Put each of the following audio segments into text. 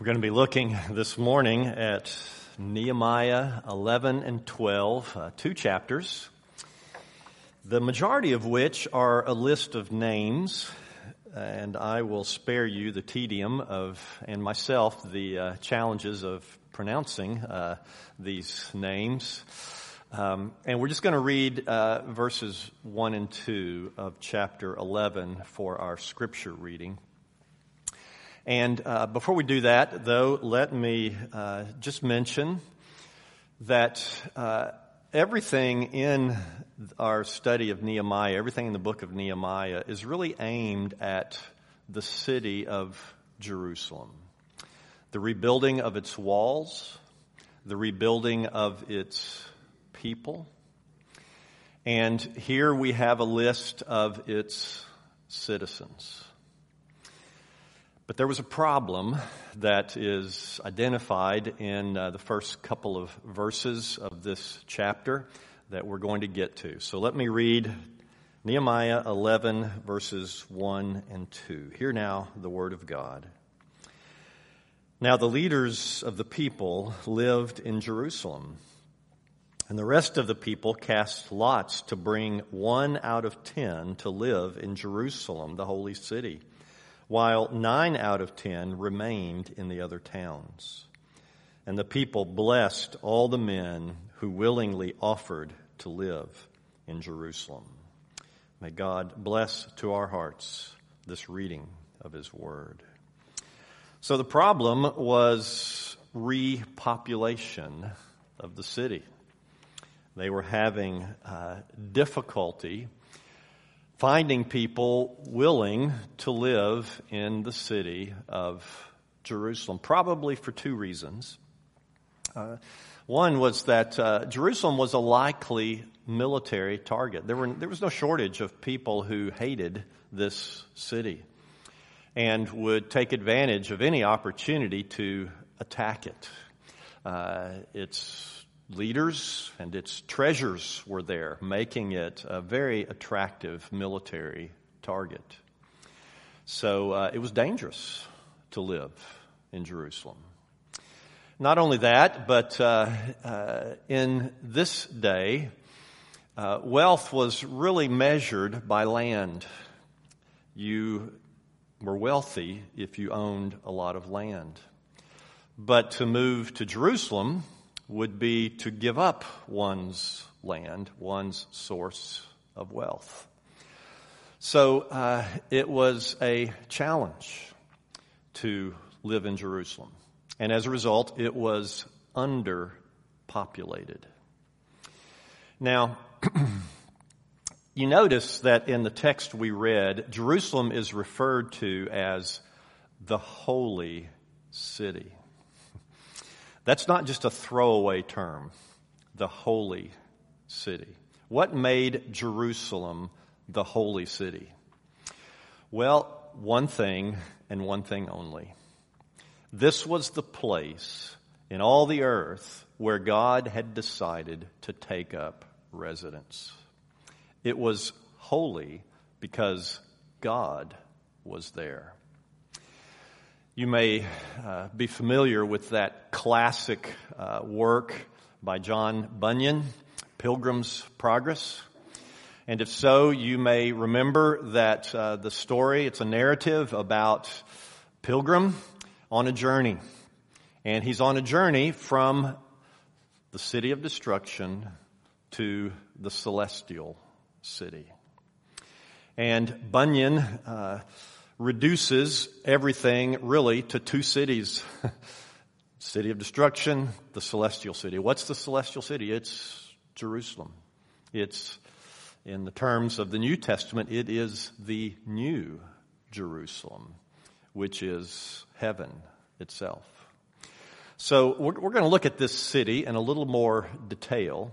We're going to be looking this morning at Nehemiah 11 and 12, two chapters, the majority of which are a list of names, and I will spare you the tedium and myself, the challenges of pronouncing these names. And we're just going to read verses 1 and 2 of chapter 11 for our scripture reading. And before we do that, though, let me just mention that everything in our study of Nehemiah, everything in the book of Nehemiah, is really aimed at the city of Jerusalem. The rebuilding of its walls, the rebuilding of its people. And here we have a list of its citizens. But there was a problem that is identified in the first couple of verses of this chapter that we're going to get to. So let me read Nehemiah 11, verses 1 and 2. Hear now the word of God. Now the leaders of the people lived in Jerusalem, and the rest of the people cast lots to bring 1 out of 10 to live in Jerusalem, the holy city, while 9 out of 10 remained in the other towns. And the people blessed all the men who willingly offered to live in Jerusalem. May God bless to our hearts this reading of His Word. So the problem was repopulation of the city. They were having difficulty finding people willing to live in the city of Jerusalem, probably for two reasons. One was that Jerusalem was a likely military target. There was no shortage of people who hated this city and would take advantage of any opportunity to attack it. Its leaders and its treasures were there, making it a very attractive military target. So it was dangerous to live in Jerusalem. Not only that, but in this day, wealth was really measured by land. You were wealthy if you owned a lot of land. But to move to Jerusalem would be to give up one's land, one's source of wealth. So it was a challenge to live in Jerusalem. And as a result, it was underpopulated. Now, you notice that in the text we read, Jerusalem is referred to as the holy city. That's not just a throwaway term, the holy city. What made Jerusalem the holy city? Well, one thing and one thing only. This was the place in all the earth where God had decided to take up residence. It was holy because God was there. You may be familiar with that classic work by John Bunyan, Pilgrim's Progress. And if so, you may remember that the story, it's a narrative about Pilgrim on a journey. And he's on a journey from the city of destruction to the celestial city. And Bunyan reduces everything really to two cities. City of destruction, the celestial city. What's the celestial city? It's Jerusalem. It's, in the terms of the New Testament, it is the new Jerusalem, which is heaven itself. So we're going to look at this city in a little more detail.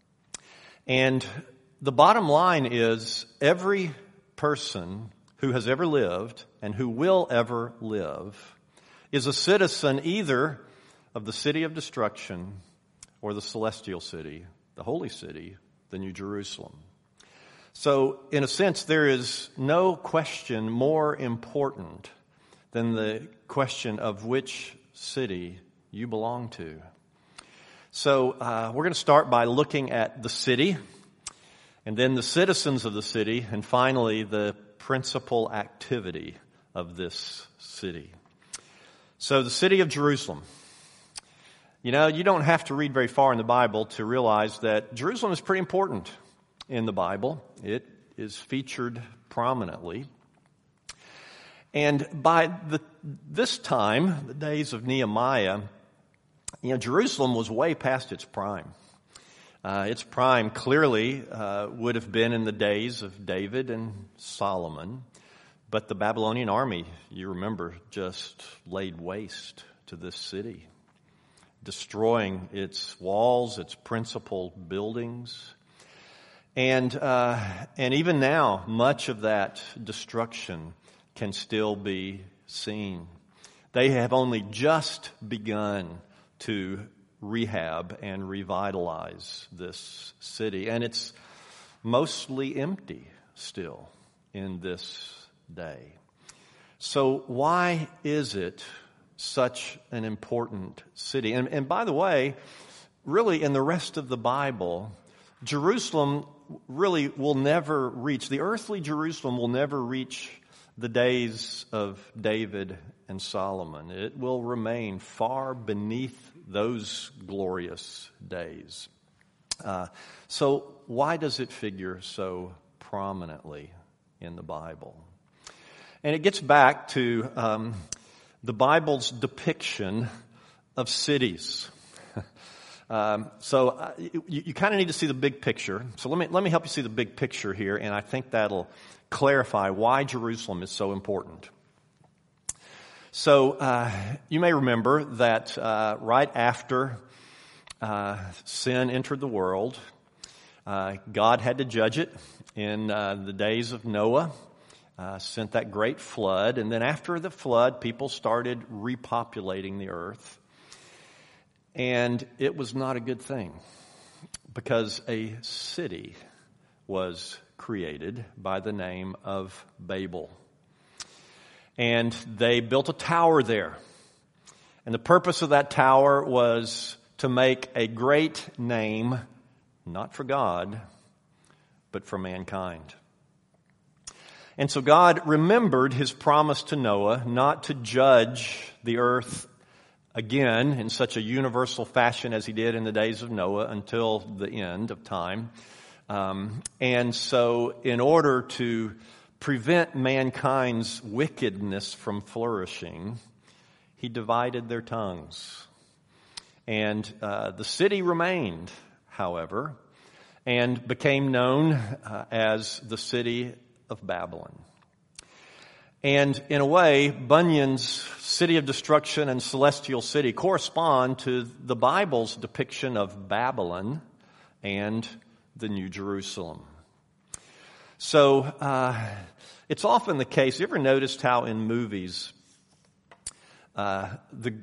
And the bottom line is every person who has ever lived and who will ever live is a citizen either of the city of destruction or the celestial city, the holy city, the New Jerusalem. So, in a sense, there is no question more important than the question of which city you belong to. So we're going to start by looking at the city, and then the citizens of the city, and finally the principal activity of this city. So the city of Jerusalem. You know, you don't have to read very far in the Bible to realize that Jerusalem is pretty important in the Bible. It is featured prominently. And by this time, the days of Nehemiah, you know, Jerusalem was way past its prime. Its prime clearly would have been in the days of David and Solomon. But the Babylonian army, you remember, just laid waste to this city, destroying its walls, its principal buildings. And even now, much of that destruction can still be seen. They have only just begun to rehab and revitalize this city. And it's mostly empty still in this day. So why is it such an important city? And by the way, really in the rest of the Bible, Jerusalem really will never reach, the earthly Jerusalem will never reach the days of David and Solomon. It will remain far beneath those glorious days. So why does it figure so prominently in the Bible? And it gets back to the Bible's depiction of cities. So you kind of need to see the big picture. So let me help you see the big picture here, and I think that'll clarify why Jerusalem is so important. So you may remember that right after sin entered the world, God had to judge it in the days of Noah. Sent that great flood, and then after the flood, people started repopulating the earth. And it was not a good thing, because a city was created by the name of Babel. And they built a tower there. And the purpose of that tower was to make a great name, not for God, but for mankind. And so God remembered his promise to Noah not to judge the earth again in such a universal fashion as he did in the days of Noah until the end of time. And so in order to prevent mankind's wickedness from flourishing, he divided their tongues. And the city remained, however, and became known as the city of Babylon. And in a way, Bunyan's City of Destruction and Celestial City correspond to the Bible's depiction of Babylon and the New Jerusalem. So it's often the case. You ever noticed how in movies of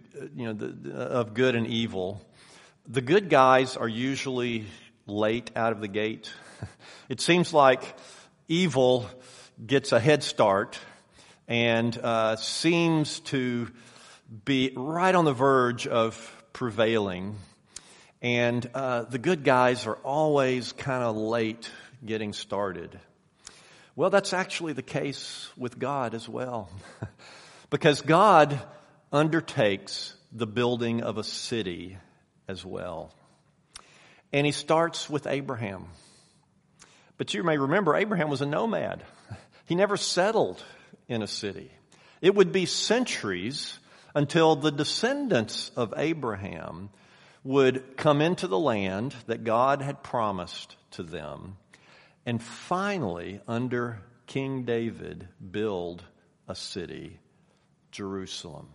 good and evil, the good guys are usually late out of the gate? It seems like evil gets a head start and seems to be right on the verge of prevailing. And the good guys are always kind of late getting started. Well, that's actually the case with God as well. Because God undertakes the building of a city as well. And he starts with Abraham. But you may remember, Abraham was a nomad. He never settled in a city. It would be centuries until the descendants of Abraham would come into the land that God had promised to them, and finally, under King David, build a city, Jerusalem.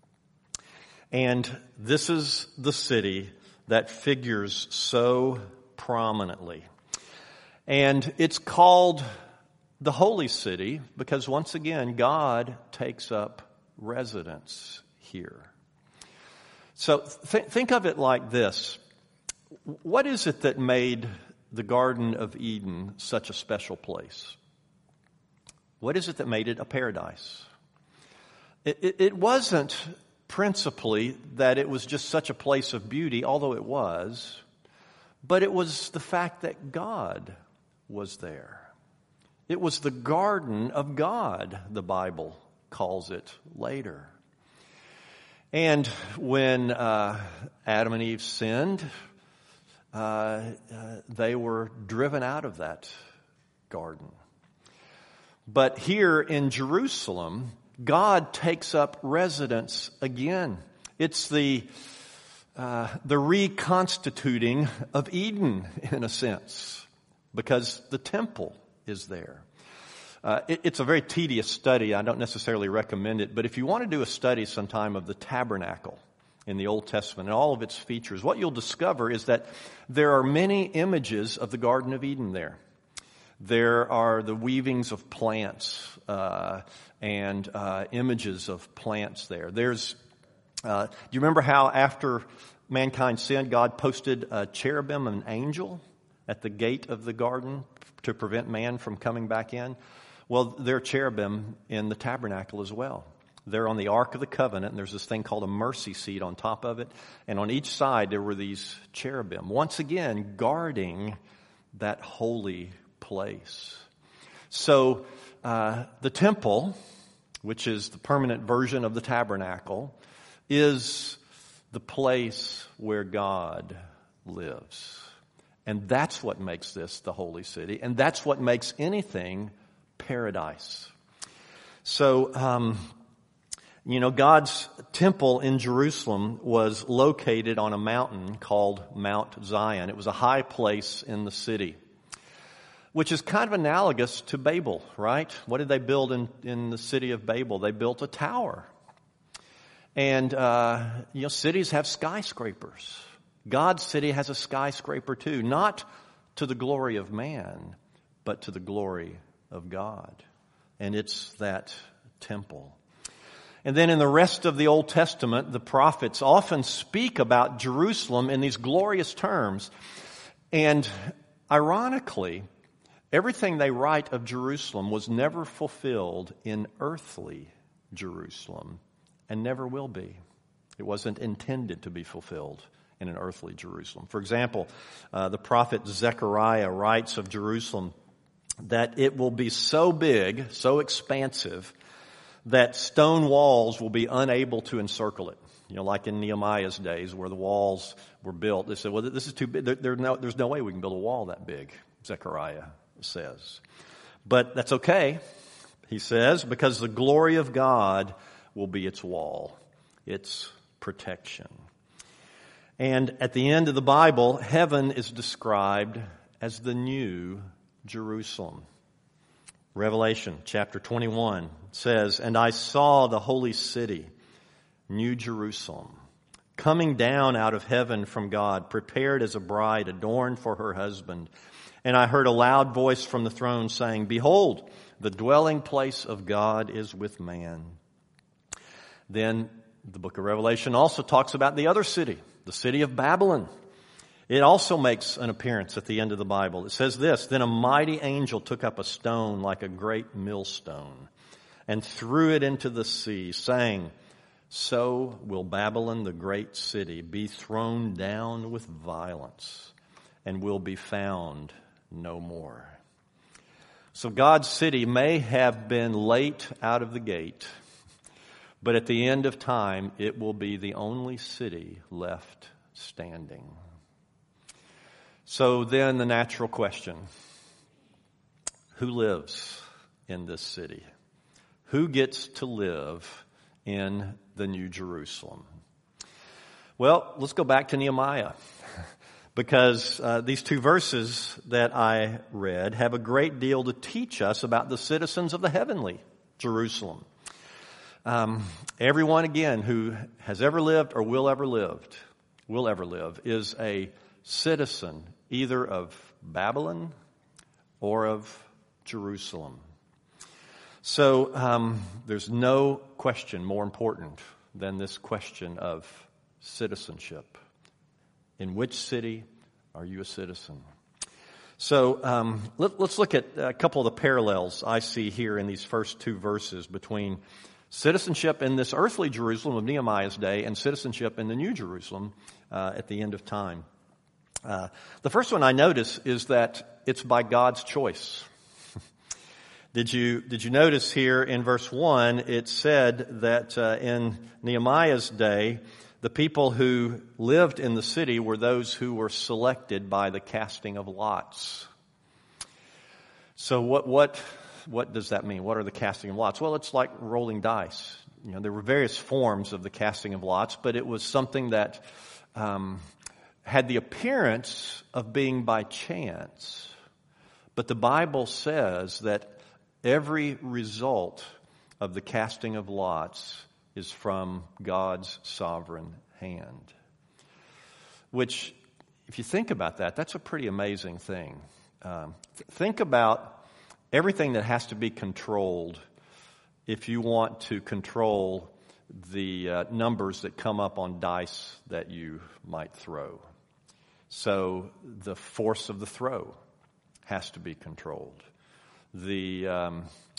And this is the city that figures so prominently. And it's called the Holy City because, once again, God takes up residence here. So think of it like this. What is it that made the Garden of Eden such a special place? What is it that made it a paradise? It wasn't principally that it was just such a place of beauty, although it was, but it was the fact that God was there. It was the garden of God, the Bible calls it later. And when Adam and Eve sinned, they were driven out of that garden. But here in Jerusalem, God takes up residence again. It's the reconstituting of Eden, in a sense, because the temple is there. It's a very tedious study. I don't necessarily recommend it. But if you want to do a study sometime of the tabernacle in the Old Testament and all of its features, what you'll discover is that there are many images of the Garden of Eden there. There are the weavings of plants and images of plants there. There's, do you remember how after mankind sinned, God posted a cherubim, an angel, at the gate of the garden to prevent man from coming back in? Well, there are cherubim in the tabernacle as well. They're on the Ark of the Covenant, and there's this thing called a mercy seat on top of it. And on each side, there were these cherubim, once again, guarding that holy place. So the temple, which is the permanent version of the tabernacle, is the place where God lives. And that's what makes this the holy city. And that's what makes anything paradise. So, God's temple in Jerusalem was located on a mountain called Mount Zion. It was a high place in the city, which is kind of analogous to Babel, right? What did they build in the city of Babel? They built a tower. And, cities have skyscrapers. God's city has a skyscraper too, not to the glory of man, but to the glory of God. And it's that temple. And then in the rest of the Old Testament, the prophets often speak about Jerusalem in these glorious terms. And ironically, everything they write of Jerusalem was never fulfilled in earthly Jerusalem and never will be. It wasn't intended to be fulfilled in an earthly Jerusalem. For example, the prophet Zechariah writes of Jerusalem that it will be so big, so expansive, that stone walls will be unable to encircle it. Like in Nehemiah's days where the walls were built. They said, well, this is too big. There's no way we can build a wall that big, Zechariah says. But that's okay, he says, because the glory of God will be its wall, its protection. And at the end of the Bible, heaven is described as the new Jerusalem. Revelation chapter 21 says, "And I saw the holy city, New Jerusalem, coming down out of heaven from God, prepared as a bride adorned for her husband. And I heard a loud voice from the throne saying, Behold, the dwelling place of God is with man." Then the book of Revelation also talks about the other city, the city of Babylon. It also makes an appearance at the end of the Bible. It says this, "Then a mighty angel took up a stone like a great millstone and threw it into the sea, saying, So will Babylon, the great city, be thrown down with violence and will be found no more." So God's city may have been late out of the gate, but at the end of time, it will be the only city left standing. So then the natural question, who lives in this city? Who gets to live in the New Jerusalem? Well, let's go back to Nehemiah, because these two verses that I read have a great deal to teach us about the citizens of the heavenly Jerusalem. Everyone, again, who has ever lived or will ever live, is a citizen either of Babylon or of Jerusalem. So there's no question more important than this question of citizenship. In which city are you a citizen? So let's look at a couple of the parallels I see here in these first two verses between Citizenship in this earthly Jerusalem of Nehemiah's day and citizenship in the New Jerusalem at the end of time. The first one I notice is that it's by God's choice. Did you notice here in verse 1, it said that in Nehemiah's day, the people who lived in the city were those who were selected by the casting of lots. So what does that mean? What are the casting of lots? Well, it's like rolling dice. There were various forms of the casting of lots, but it was something that had the appearance of being by chance. But the Bible says that every result of the casting of lots is from God's sovereign hand. Which, if you think about that, that's a pretty amazing thing. Think about everything that has to be controlled if you want to control the numbers that come up on dice that you might throw. So the force of the throw has to be controlled. The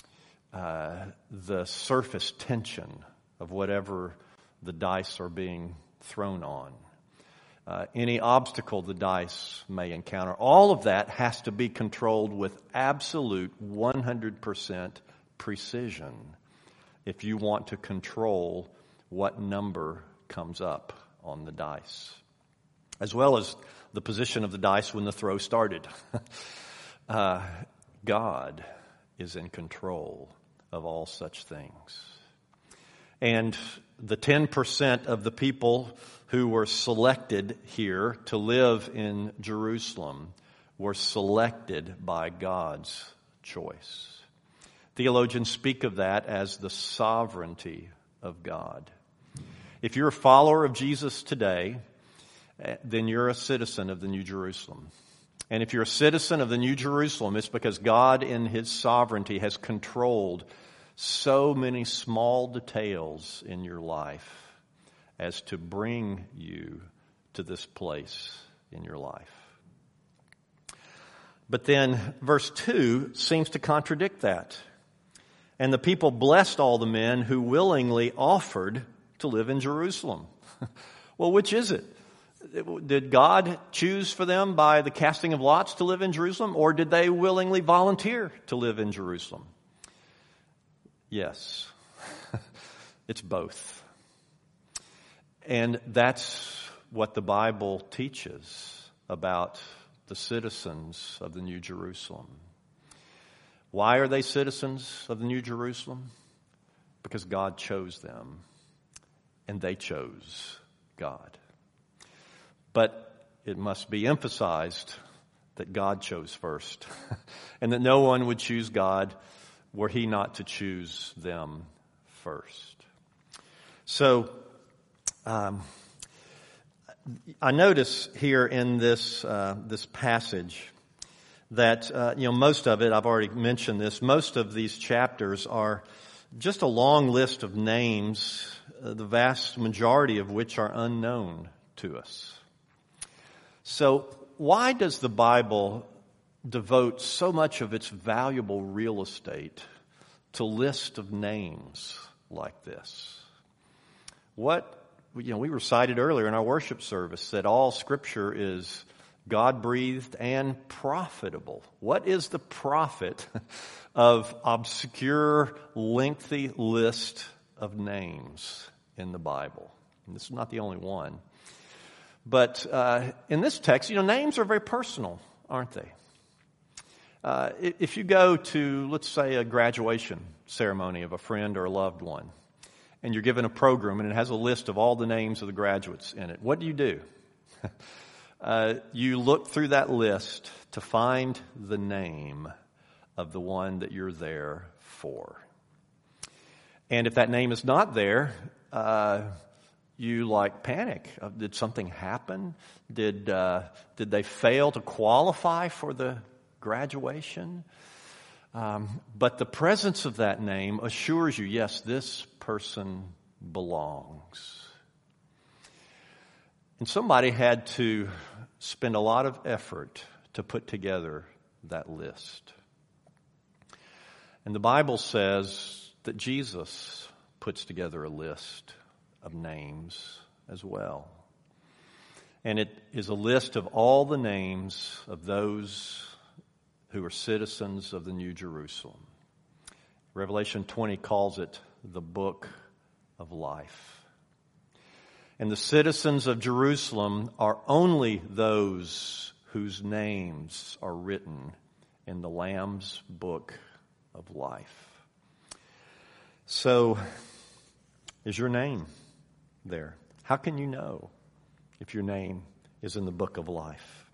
surface tension of whatever the dice are being thrown on. Any obstacle the dice may encounter. All of that has to be controlled with absolute 100% precision if you want to control what number comes up on the dice. As well as the position of the dice when the throw started. God is in control of all such things. And the 10% of the people who were selected here to live in Jerusalem were selected by God's choice. Theologians speak of that as the sovereignty of God. If you're a follower of Jesus today, then you're a citizen of the New Jerusalem. And if you're a citizen of the New Jerusalem, it's because God in His sovereignty has controlled so many small details in your life as to bring you to this place in your life. But then verse 2 seems to contradict that. And the people blessed all the men who willingly offered to live in Jerusalem. Well, which is it? Did God choose for them by the casting of lots to live in Jerusalem, or did they willingly volunteer to live in Jerusalem? Yes. It's both. And that's what the Bible teaches about the citizens of the New Jerusalem. Why are they citizens of the New Jerusalem? Because God chose them, and they chose God. But it must be emphasized that God chose first, and that no one would choose God were He not to choose them first. So, I notice here in this passage that most of it, I've already mentioned this, most of these chapters are just a long list of names, the vast majority of which are unknown to us. So why does the Bible devote so much of its valuable real estate to list of names like this? We recited earlier in our worship service that all Scripture is God-breathed and profitable. What is the profit of obscure, lengthy list of names in the Bible? And this is not the only one. But in this text, names are very personal, aren't they? If you go to, let's say, a graduation ceremony of a friend or a loved one, and you're given a program and it has a list of all the names of the graduates in it, what do? You look through that list to find the name of the one that you're there for. And if that name is not there, you panic. Did something happen? Did they fail to qualify for the graduation? But the presence of that name assures you, yes, this person belongs. And somebody had to spend a lot of effort to put together that list. And the Bible says that Jesus puts together a list of names as well. And it is a list of all the names of those who are citizens of the New Jerusalem. Revelation 20 calls it the Book of Life. And the citizens of Jerusalem are only those whose names are written in the Lamb's Book of Life. So, is your name there? How can you know if your name is in the Book of Life?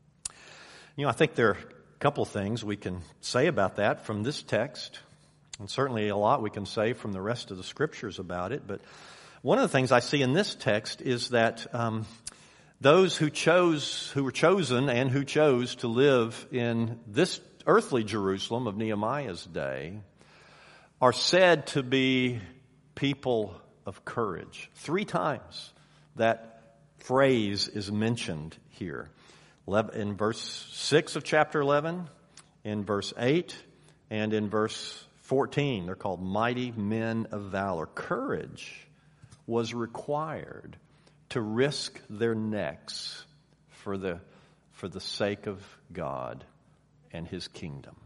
I think there are a couple things we can say about that from this text, and certainly a lot we can say from the rest of the Scriptures about it. But one of the things I see in this text is that those who were chosen and who chose to live in this earthly Jerusalem of Nehemiah's day are said to be people of courage. 3 times that phrase is mentioned here. In verse 6 of chapter 11, in verse 8, and in verse 14. They're called mighty men of valor. Courage was required to risk their necks for the sake of God and His kingdom.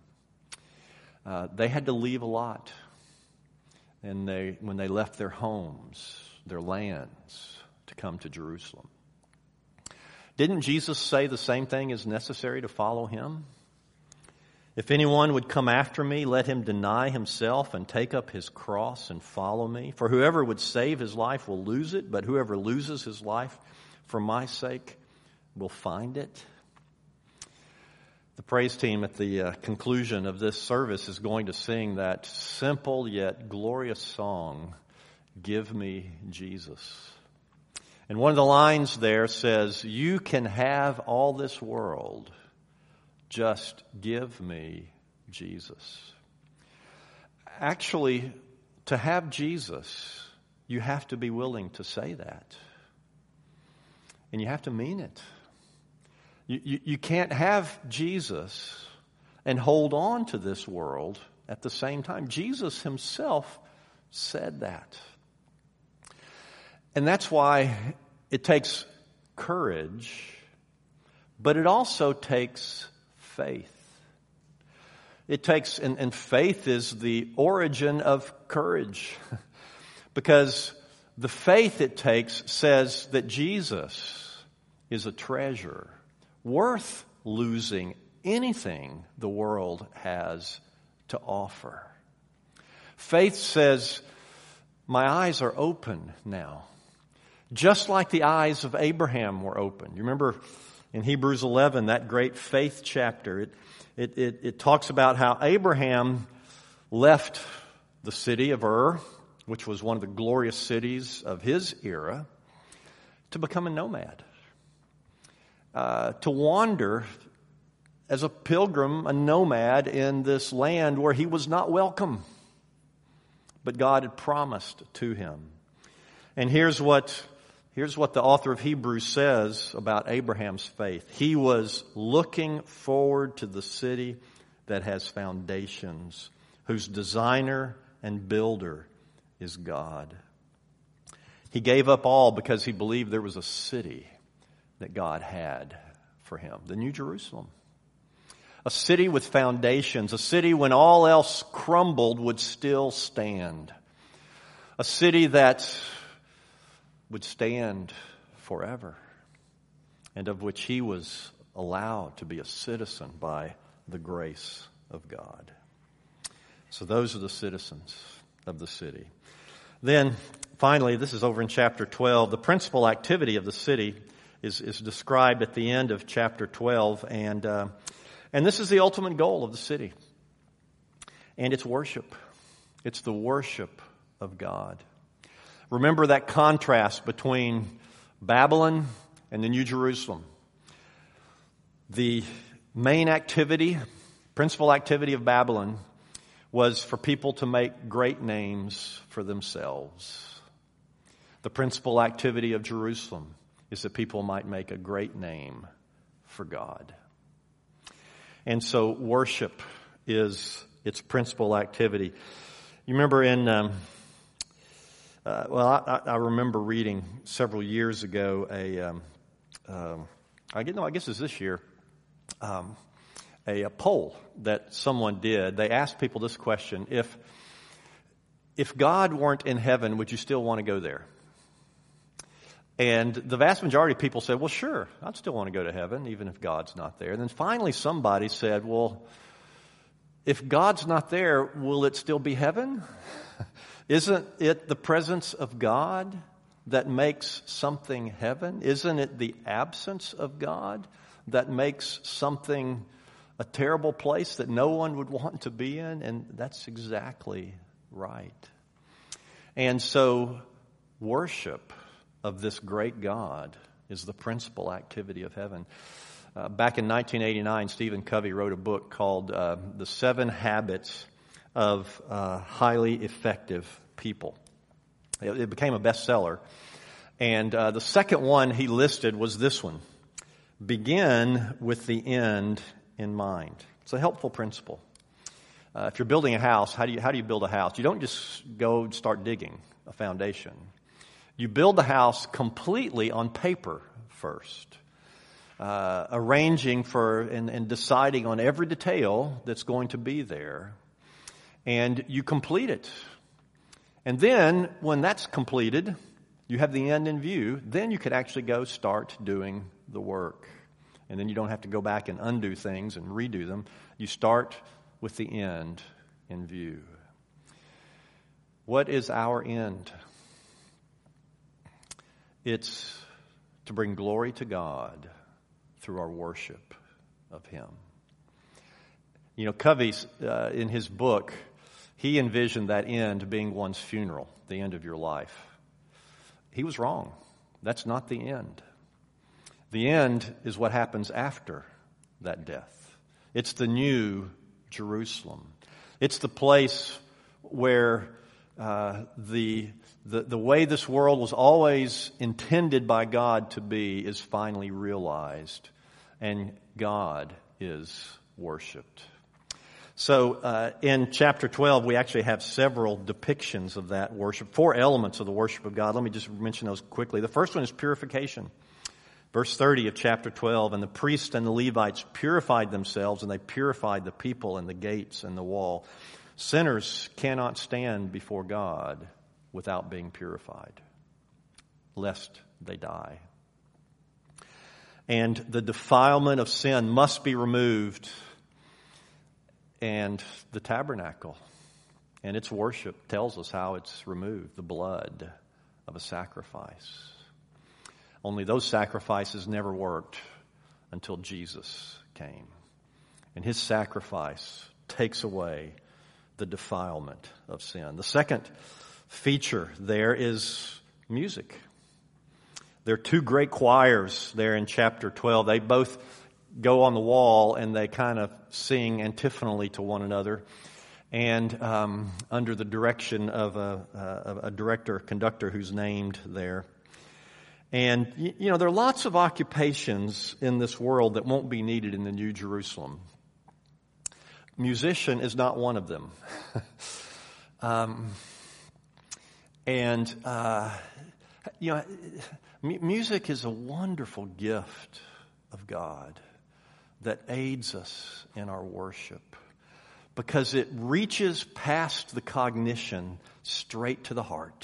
They had to leave a lot, and when they left their homes, their lands, to come to Jerusalem. Didn't Jesus say the same thing is necessary to follow Him? If anyone would come after me, let him deny himself and take up his cross and follow me. For whoever would save his life will lose it, but whoever loses his life for my sake will find it. The praise team at the conclusion of this service is going to sing that simple yet glorious song, Give Me Jesus. And one of the lines there says, you can have all this world, just give me Jesus. Actually, to have Jesus, you have to be willing to say that. And you have to mean it. You can't have Jesus and hold on to this world at the same time. Jesus Himself said that. And that's why it takes courage, but it also takes faith. It takes, and faith is the origin of courage. Because the faith it takes says that Jesus is a treasure worth losing anything the world has to offer. Faith says, my eyes are open now. Just like the eyes of Abraham were open. You remember in Hebrews 11, that great faith chapter, it talks about how Abraham left the city of Ur, which was one of the glorious cities of his era, to become a nomad. To wander as a pilgrim, a nomad in this land where he was not welcome. But God had promised to him. And here's what the author of Hebrews says about Abraham's faith. He was looking forward to the city that has foundations, whose designer and builder is God. He gave up all because he believed there was a city that God had for him, the New Jerusalem. A city with foundations, a city when all else crumbled would still stand. A city that would stand forever, and of which he was allowed to be a citizen by the grace of God. So those are the citizens of the city. Then, finally, this is over in chapter 12. The principal activity of the city is described at the end of chapter 12, and this is the ultimate goal of the city. And it's worship. It's the worship of God. Remember that contrast between Babylon and the New Jerusalem. The main activity, principal activity of Babylon was for people to make great names for themselves. The principal activity of Jerusalem is that people might make a great name for God. And so worship is its principal activity. You remember in I remember reading several years ago I guess it's this year, a poll that someone did. They asked people this question: if God weren't in heaven, would you still want to go there? And the vast majority of people said, well, sure, I'd still want to go to heaven, even if God's not there. And then finally somebody said, well, if God's not there, will it still be heaven? Isn't it the presence of God that makes something heaven? Isn't it the absence of God that makes something a terrible place that no one would want to be in? And that's exactly right. And so worship of this great God is the principal activity of heaven. Back in 1989, Stephen Covey wrote a book called The 7 Habits of Highly Effective People. It became a bestseller. And the second one he listed was this one: begin with the end in mind. It's a helpful principle. If you're building a house, how do you build a house? You don't just go start digging a foundation. You build the house completely on paper first, arranging for and deciding on every detail that's going to be there, and you complete it. And then, when that's completed, you have the end in view, then you could actually go start doing the work. And then you don't have to go back and undo things and redo them. You start with the end in view. What is our end? It's to bring glory to God through our worship of Him. You know, Covey, in his book, he envisioned that end being one's funeral, the end of your life. He was wrong. That's not the end. The end is what happens after that death. It's the new Jerusalem. It's the place where the way this world was always intended by God to be is finally realized, and God is worshiped. So in chapter 12, we actually have several depictions of that worship, 4 elements of the worship of God. Let me just mention those quickly. The first one is purification. Verse 30 of chapter 12, and the priests and the Levites purified themselves, and they purified the people and the gates and the wall. Sinners cannot stand before God without being purified, lest they die. And the defilement of sin must be removed, and the tabernacle and its worship tells us how it's removed: the blood of a sacrifice. Only those sacrifices never worked until Jesus came. And His sacrifice takes away the defilement of sin. The second feature there is music. There are 2 great choirs there in chapter 12. They both go on the wall and they kind of sing antiphonally to one another. And under the direction of a conductor who's named there. And, you know, there are lots of occupations in this world that won't be needed in the New Jerusalem. Musician is not one of them. You know, music is a wonderful gift of God that aids us in our worship because it reaches past the cognition straight to the heart.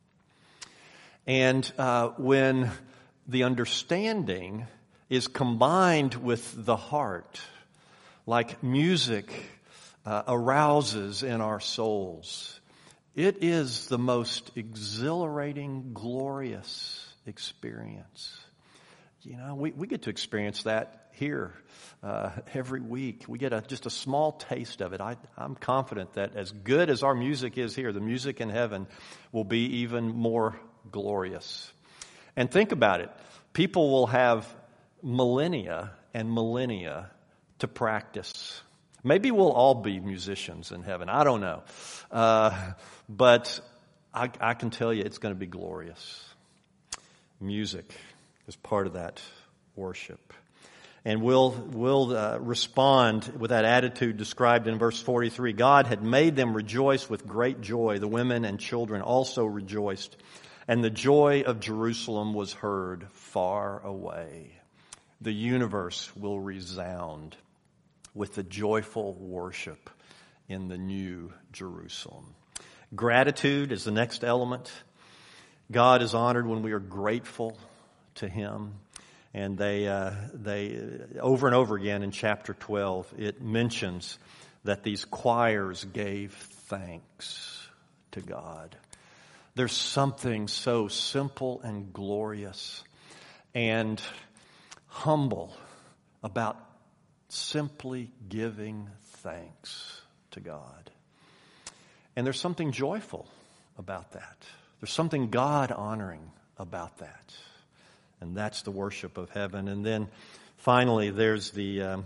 And when the understanding is combined with the heart, like music arouses in our souls, it is the most exhilarating, glorious experience. You know, we get to experience that here every week. We get just a small taste of it. I'm confident that as good as our music is here, the music in heaven will be even more glorious. And think about it. People will have millennia and millennia to practice. Maybe we'll all be musicians in heaven. I don't know. But I can tell you it's going to be glorious. Music is part of that worship. And we'll respond with that attitude described in verse 43. God had made them rejoice with great joy. The women and children also rejoiced. And the joy of Jerusalem was heard far away. The universe will resound with the joyful worship in the new Jerusalem. Gratitude is the next element. God is honored when we are grateful to Him. And they over and over again in chapter 12, it mentions that these choirs gave thanks to God. There's something so simple and glorious and humble about simply giving thanks to God. And there's something joyful about that. There's something God-honoring about that. And that's the worship of heaven. And then finally, there is the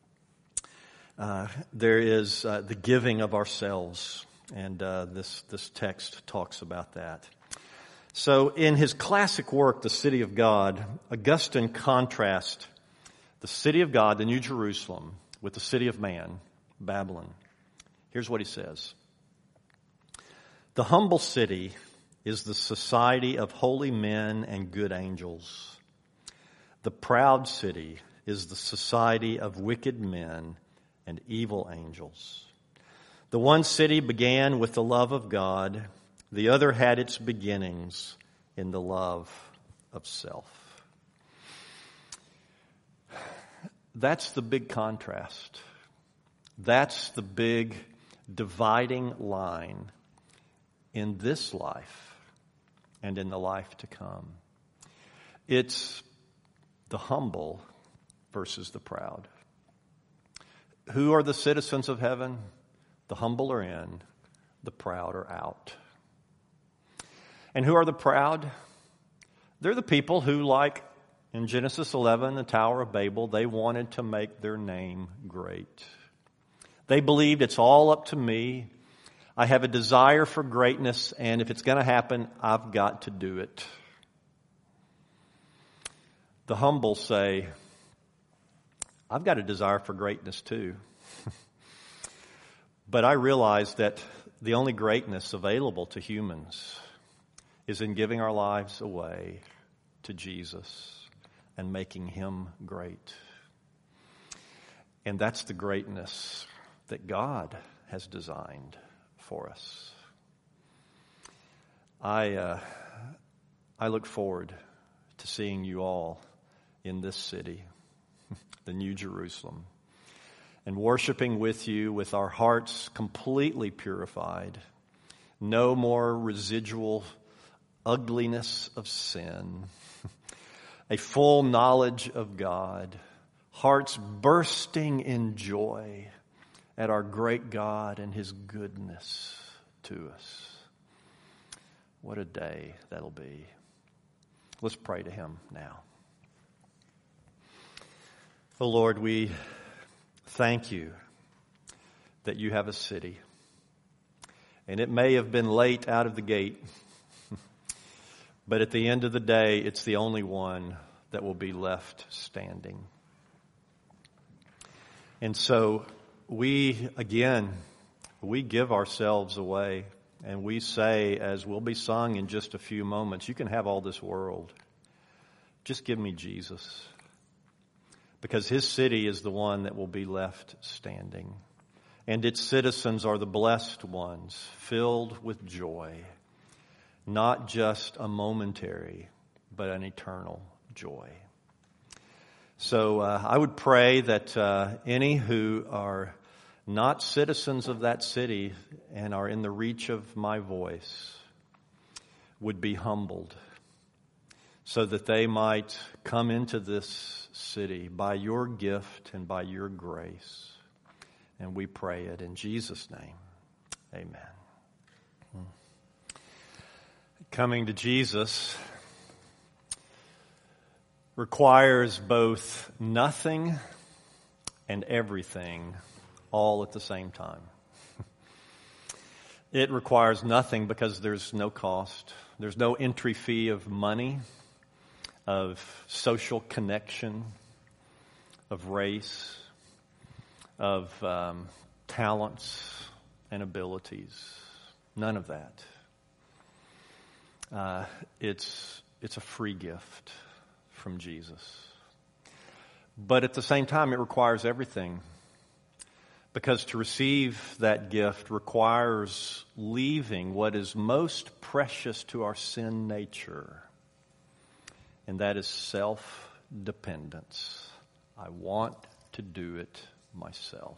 giving of ourselves. And this text talks about that. So in his classic work, The City of God, Augustine contrasts the city of God, the New Jerusalem, with the city of man, Babylon. Here's what he says. The humble city is the society of holy men and good angels. The proud city is the society of wicked men and evil angels. The one city began with the love of God. The other had its beginnings in the love of self. That's the big contrast. That's the big dividing line in this life and in the life to come. It's the humble versus the proud. Who are the citizens of heaven? The humble are in, the proud are out. And who are the proud? They're the people who, like in Genesis 11, the Tower of Babel, they wanted to make their name great. They believed it's all up to me. I have a desire for greatness, and if it's going to happen, I've got to do it. The humble say, I've got a desire for greatness too. But I realize that the only greatness available to humans is in giving our lives away to Jesus and making Him great. And that's the greatness that God has designed for us. I look forward to seeing you all in this city, the New Jerusalem, and worshiping with you with our hearts completely purified. No more residual ugliness of sin. A full knowledge of God. Hearts bursting in joy at our great God and His goodness to us. What a day that'll be. Let's pray to Him now. Oh Lord, we thank you that you have a city. And it may have been late out of the gate, but at the end of the day, it's the only one that will be left standing. And so we give ourselves away, and we say, as will be sung in just a few moments, you can have all this world. Just give me Jesus. Because His city is the one that will be left standing. And its citizens are the blessed ones, filled with joy. Not just a momentary, but an eternal joy. So I would pray that any who are not citizens of that city and are in the reach of my voice would be humbled so that they might come into this city by your gift and by your grace. And we pray it in Jesus' name. Amen. Coming to Jesus requires both nothing and everything all at the same time. It requires nothing because there's no cost. There's no entry fee of money, of social connection, of race, of talents and abilities. None of that. It's a free gift from Jesus. But at the same time, it requires everything. Because to receive that gift requires leaving what is most precious to our sin nature, and that is self-dependence. I want to do it myself.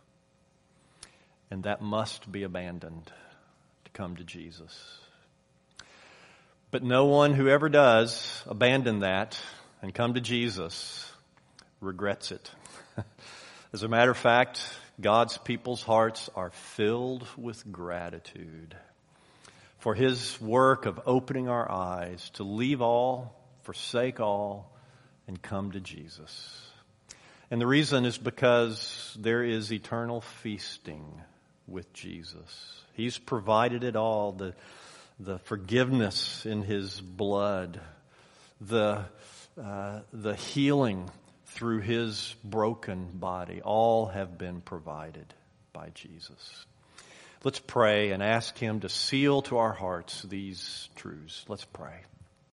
And that must be abandoned to come to Jesus. But no one who ever does abandon that and come to Jesus regrets it. As a matter of fact, God's people's hearts are filled with gratitude for His work of opening our eyes to leave all, forsake all, and come to Jesus. And the reason is because there is eternal feasting with Jesus. He's provided it all, the forgiveness in His blood, the healing through His broken body, all have been provided by Jesus. Let's pray and ask Him to seal to our hearts these truths. Let's pray.